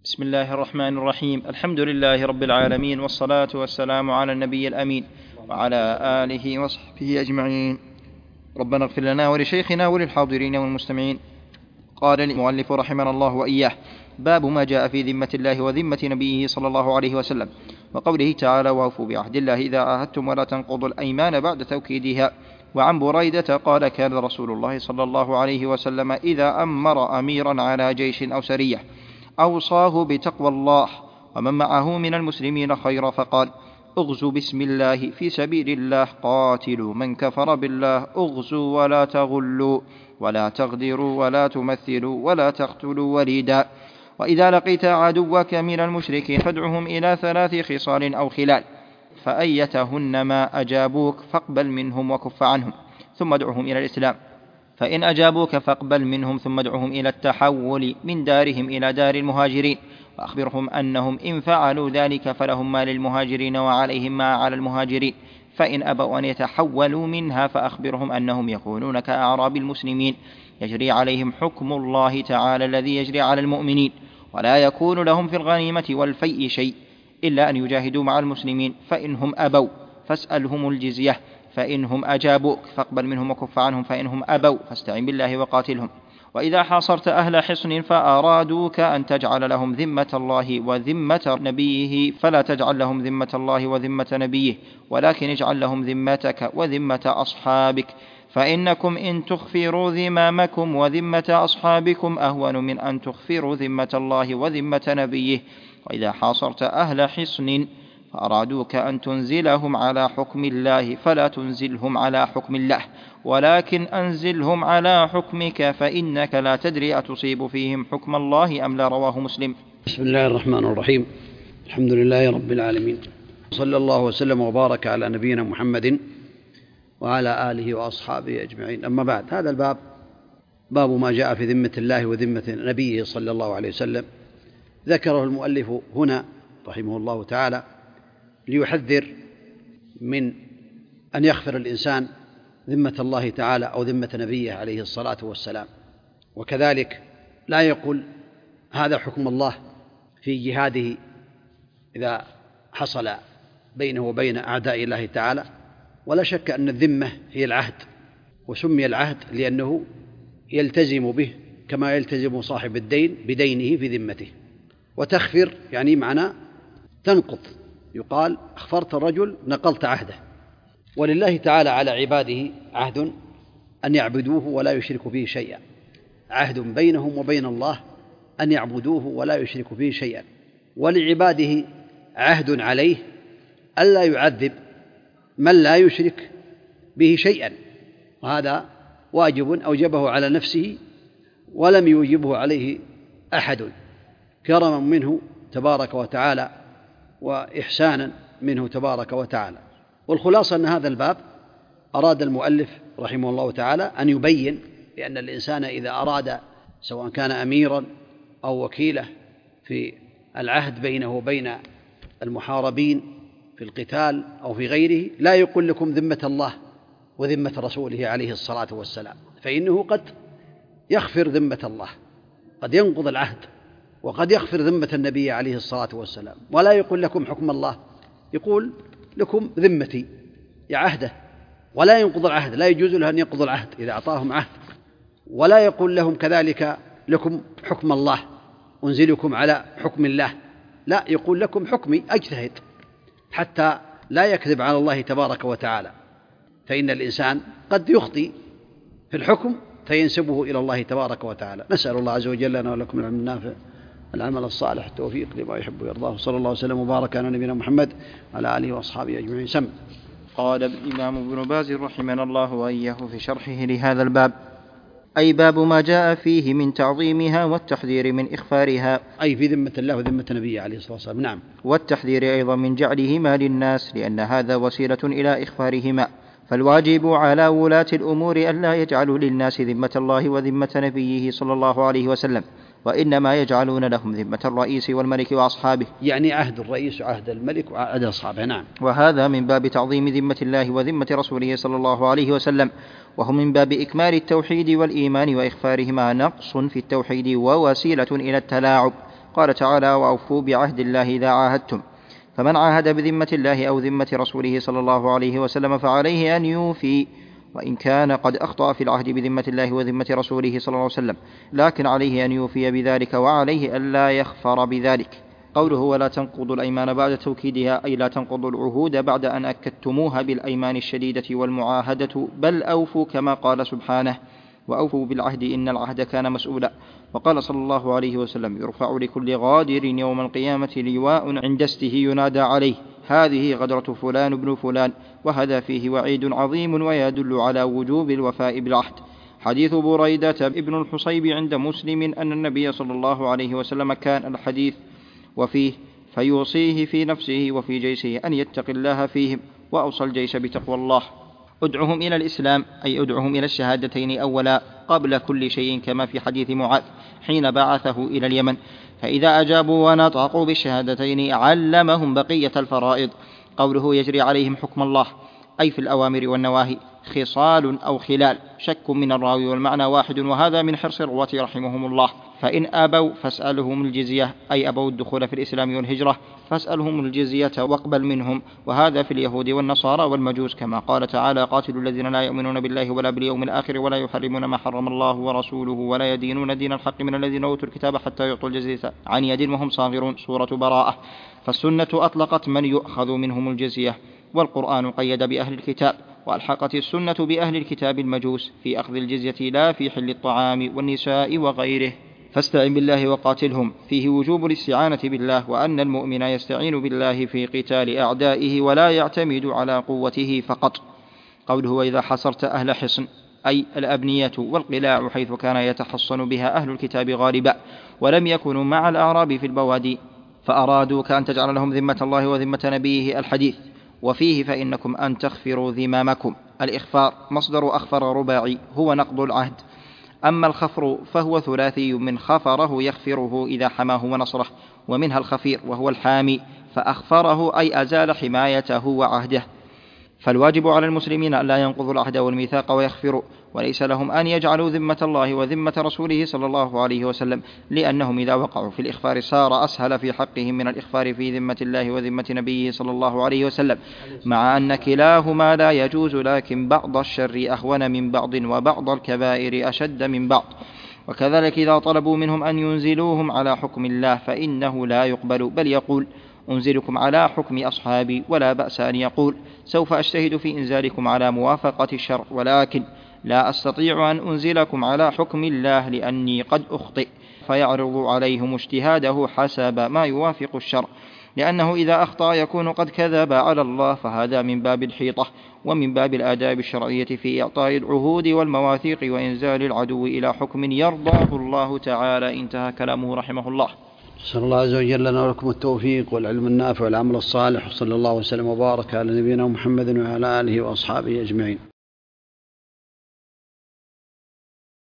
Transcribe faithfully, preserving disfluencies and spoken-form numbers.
بسم الله الرحمن الرحيم. الحمد لله رب العالمين، والصلاة والسلام على النبي الأمين وعلى آله وصحبه أجمعين. ربنا اغفر لنا ولشيخنا وللحاضرين والمستمعين. قال المؤلف رحمنا الله وإياه: باب ما جاء في ذمة الله وذمة نبيه صلى الله عليه وسلم، وقوله تعالى: وأوفوا بعهد الله إذا عاهدتم ولا تنقضوا الأيمان بعد توكيدها. وعن بريدة قال: كان رسول الله صلى الله عليه وسلم إذا أمر أميرا على جيش أو سرية أوصاه بتقوى الله ومن معه من المسلمين خيرا، فقال: اغزوا بسم الله في سبيل الله، قاتلوا من كفر بالله، اغزوا ولا تغلوا ولا تغدروا ولا تمثلوا ولا تقتلوا وليدا. وإذا لقيت عدوك من المشركين فادعهم إلى ثلاث خصال أو خلال، فأيتهن ما أجابوك فاقبل منهم وكف عنهم، ثم ادعهم إلى الإسلام، فإن أجابوك فاقبل منهم ثم ادعهم إلى التحول من دارهم إلى دار المهاجرين، وأخبرهم أنهم إن فعلوا ذلك فلهم ما للمهاجرين وعليهم ما على المهاجرين، فإن أبوا أن يتحولوا منها فأخبرهم أنهم يكونون كأعراب المسلمين، يجري عليهم حكم الله تعالى الذي يجري على المؤمنين، ولا يكون لهم في الغنيمة والفيء شيء إلا أن يجاهدوا مع المسلمين، فإنهم أبوا فاسألهم الجزية، فإنهم أجابوك فاقبل منهم وكف عنهم، فإنهم أبوا فاستعن بالله وقاتلهم. وإذا حاصرت أهل حصن فأرادوك أن تجعل لهم ذمة الله وذمة نبيه فلا تجعل لهم ذمة الله وذمة نبيه، ولكن اجعل لهم ذمتك وذمة أصحابك، فإنكم إن تخفروا ذمامكم وذمة أصحابكم أهون من أن تخفروا ذمة الله وذمة نبيه. وإذا حاصرت أهل حصن فأرادوك أن تنزلهم على حكم الله فلا تنزلهم على حكم الله، ولكن أنزلهم على حكمك، فإنك لا تدري أتصيب فيهم حكم الله أم لا. رواه مسلم. بسم الله الرحمن الرحيم. الحمد لله رب العالمين، صلى الله وسلم وبارك على نبينا محمد وعلى آله وأصحابه أجمعين. أما بعد، هذا الباب باب ما جاء في ذمة الله وذمة نبيه صلى الله عليه وسلم. ذكره المؤلف هنا رحمه الله تعالى ليحذر من أن يغفر الإنسان ذمة الله تعالى أو ذمة نبيه عليه الصلاة والسلام، وكذلك لا يقول هذا حكم الله في جهاده إذا حصل بينه وبين أعداء الله تعالى. ولا شك أن الذمة هي العهد، وسمي العهد لأنه يلتزم به كما يلتزم صاحب الدين بدينه في ذمته. وتخفر يعني معنى تنقض، يقال أخفرت الرجل نقلت عهده. ولله تعالى على عباده عهد أن يعبدوه ولا يشركوا به شيئا، عهد بينهم وبين الله أن يعبدوه ولا يشركوا به شيئا. ولعباده عهد عليه ألا يعذب من لا يشرك به شيئا، وهذا واجب أوجبه على نفسه ولم يوجبه عليه أحد، كرما منه تبارك وتعالى وإحسانا منه تبارك وتعالى. والخلاصة أن هذا الباب أراد المؤلف رحمه الله تعالى أن يبين بأن الإنسان إذا أراد سواء كان أميرا أو وكيله في العهد بينه وبين المحاربين في القتال أو في غيره لا يقول لكم ذمة الله وذمة رسوله عليه الصلاة والسلام، فإنه قد يغفر ذمة الله، قد ينقض العهد، وقد يغفر ذمة النبي عليه الصلاة والسلام. ولا يقول لكم حكم الله، يقول لكم ذمتي يا عهده، ولا ينقض العهد، لا يجوز له أن ينقض العهد إذا أعطاهم عهد. ولا يقول لهم كذلك لكم حكم الله أنزلكم على حكم الله، لا، يقول لكم حكمي أجتهد حتى لا يكذب على الله تبارك وتعالى، فإن الإنسان قد يخطئ في الحكم فينسبه إلى الله تبارك وتعالى. نسأل الله عز وجل لنا ولكم العلم النافع العمل الصالح التوفيق لما يحب ويرضاه، صلى الله وسلم وبارك على نبينا محمد وعلى آله وأصحابه أجمعين. سم. قال الإمام ابن باز رحمنا الله وإياه في شرحه لهذا الباب: أي باب ما جاء فيه من تعظيمها والتحذير من إخفارها، أي في ذمة الله وذمة نبيه عليه الصلاة والسلام. نعم. والتحذير أيضا من جعلهما للناس، لأن هذا وسيلة إلى إخفارهما، فالواجب على ولاة الأمور أن لا يجعلوا للناس ذمة الله وذمة نبيه صلى الله عليه وسلم، وإنما يجعلون لهم ذمة الرئيس والملك وأصحابه، يعني عهد الرئيس وعهد الملك وعهد أصحابه. نعم. وهذا من باب تعظيم ذمة الله وذمة رسوله صلى الله عليه وسلم، وهو من باب إكمال التوحيد والإيمان، وإخفارهما نقص في التوحيد ووسيلة إلى التلاعب. قال تعالى: وأوفوا بعهد الله إذا عاهدتم. فمن عاهد بذمة الله أو ذمة رسوله صلى الله عليه وسلم فعليه أن يوفي، وإن كان قد أخطأ في العهد بذمة الله وذمة رسوله صلى الله عليه وسلم، لكن عليه أن يوفي بذلك، وعليه ألا يخفر بذلك. قوله: ولا تنقضوا الأيمان بعد توكيدها، أي لا تنقضوا العهود بعد أن أكدتموها بالأيمان الشديدة والمعاهدة، بل أوفوا كما قال سبحانه: وأوفوا بالعهد إن العهد كان مسؤولا. وقال صلى الله عليه وسلم: يرفع لكل غادر يوم القيامة لواء عند استه ينادى عليه: هذه غدرة فلان بن فلان. وهذا فيه وعيد عظيم ويدل على وجوب الوفاء بالعهد. حديث بريدة ابن الحصيب عند مسلم أن النبي صلى الله عليه وسلم كان الحديث وفيه فيوصيه في نفسه وفي جيشه أن يتقي الله فيهم، وأوصى الجيش بتقوى الله. ادعهم إلى الإسلام، أي ادعهم إلى الشهادتين أولا قبل كل شيء، كما في حديث معاذ حين بعثه إلى اليمن، فإذا أجابوا ونطقوا بالشهادتين علمهم بقية الفرائض. قوله: يجري عليهم حكم الله، أي في الأوامر والنواهي، خصال أو خلال، شك من الراوي والمعنى واحد، وهذا من حرص الرواة رحمهم الله. فإن أبوا فاسألهم الجزية، أي أبوا الدخول في الإسلام والهجرة فاسألهم الجزية واقبل منهم، وهذا في اليهود والنصارى والمجوس، كما قال تعالى: قاتلوا الذين لا يؤمنون بالله ولا باليوم الآخر ولا يحرمون ما حرم الله ورسوله ولا يدينون دين الحق من الذين أوتوا الكتاب حتى يعطوا الجزية عن يد وهم صاغرون. سورة براءة. فالسنة أطلقت من يؤخذ منهم الجزية، والقرآن قيد بأهل الكتاب، وألحقت السنة بأهل الكتاب المجوس في أخذ الجزية لا في حل الطعام والنساء وغيره. فاستعن بالله وقاتلهم، فيه وجوب الاستعانة بالله، وأن المؤمن يستعين بالله في قتال أعدائه ولا يعتمد على قوته فقط. قوله: وإذا حصرت أهل حصن، أي الأبنية والقلاع، حيث كان يتحصن بها أهل الكتاب غالبا، ولم يكونوا مع الأعراب في البوادي، فأرادوك أن تجعل لهم ذمة الله وذمة نبيه الحديث. وفيه: فإنكم أن تخفروا ذمامكم. الإخفار مصدر أخفر رباعي، هو نقض العهد. أما الخفر فهو ثلاثي من خفره يخفره إذا حماه ونصره، ومنها الخفير وهو الحامي، فأخفره أي أزال حمايته وعهده. فالواجب على المسلمين أن لا ينقضوا العهد والميثاق ويخفروا، وليس لهم أن يجعلوا ذمة الله وذمة رسوله صلى الله عليه وسلم، لأنهم إذا وقعوا في الإخفار صار أسهل في حقهم من الإخفار في ذمة الله وذمة نبيه صلى الله عليه وسلم، مع أن كلاهما لا يجوز، لكن بعض الشر أهون من بعض، وبعض الكبائر أشد من بعض. وكذلك إذا طلبوا منهم أن ينزلوهم على حكم الله فإنه لا يقبل، بل يقول: أنزلكم على حكم أصحابي، ولا بأس أن يقول: سوف أجتهد في إنزالكم على موافقة الشرع، ولكن لا أستطيع أن أنزلكم على حكم الله لأني قد أخطئ، فيعرض عليهم اجتهاده حسب ما يوافق الشرع، لأنه إذا أخطأ يكون قد كذب على الله، فهذا من باب الحيطة ومن باب الآداب الشرعية في إعطاء العهود والمواثيق وإنزال العدو إلى حكم يرضاه الله تعالى. انتهى كلامه رحمه الله. صلى الله عز وجل لنا ولكم التوفيق والعلم النافع والعمل الصالح، وصلى الله وسلم وبارك على نبينا محمد وعلى آله وأصحابه أجمعين.